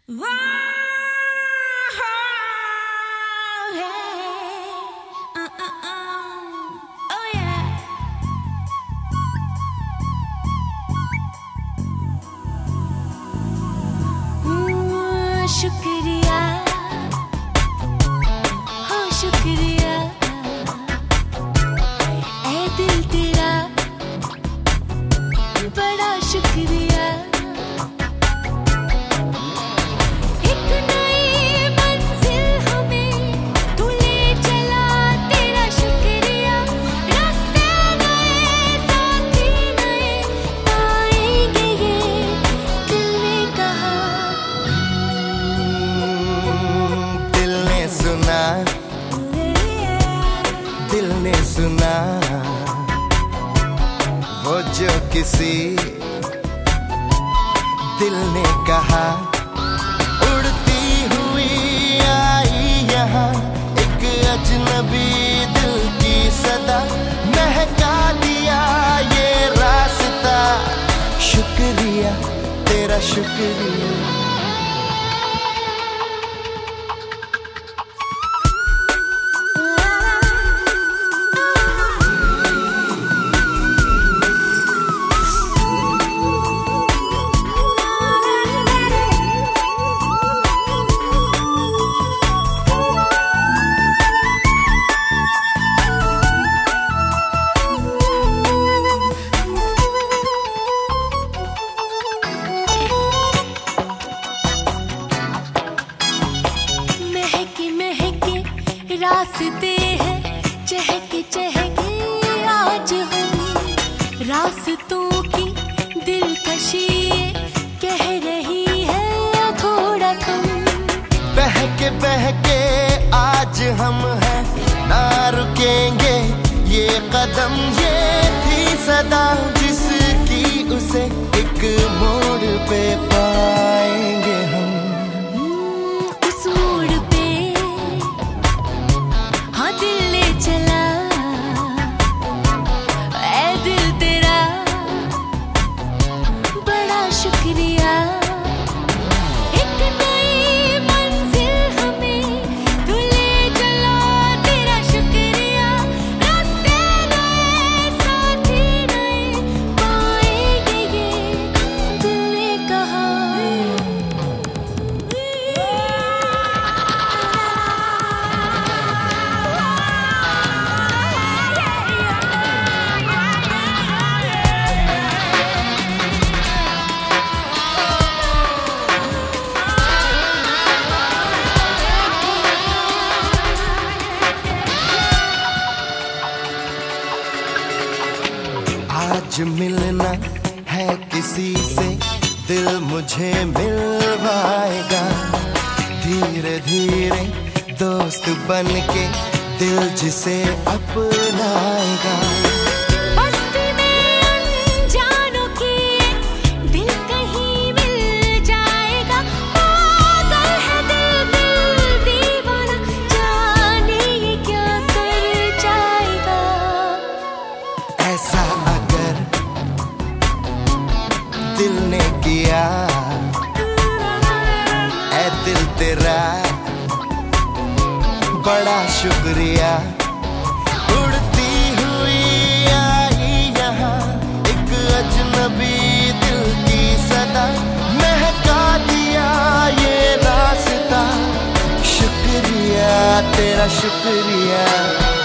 शुक्रिया, हो शुक्रिया ऐ दिल तेरा, बड़ा शुक्रिया। एक नई मंजिल हमें तू ले चला, तेरा शुक्रिया। रास्ते नए, साथी नए पाएंगे ये दिल ने कहा। दिल ने सुना वो जो किसी दिल ने कहा। उड़ती हुई आई यहाँ एक अजनबी दिल की सदा, महका दिया ये रास्ता। शुक्रिया तेरा शुक्रिया। रास्ते हैं चहके चहके आज हम, रास्तों की दिलकशी कह रही है थोड़ा कम। बहके आज हम हैं, ना रुकेंगे ये कदम। ये थी सदा जिसकी उसे एक मोड़ पे पाएंगे हम। उस मोड़ पे हाँ दिल ले चला, ऐ दिल तेरा, बड़ा शुक्रिया। एक नई मंजिल हमें तू ले चला, तेरा शुक्रिया। रास्ते नए, साथी नए पाएंगे ये दिल ने कहा। आज मिलना है किसी से, दिल मुझे मिलवाएगा। धीरे धीरे दोस्त बन के दिल जिसे अपनाएगा। बस्ती में अनजानों की दिल कहीं मिल जाएगा। पागल है दिल, दिल दीवाना, जाने ये क्या कर जाएगा। ऐसा अगर दिल ने किया, ऐ दिल तेरा, बड़ा शुक्रिया। उड़ती हुई आई यहाँ एक अजनबी दिल की सदा, महका दिया ये रास्ता। शुक्रिया तेरा शुक्रिया।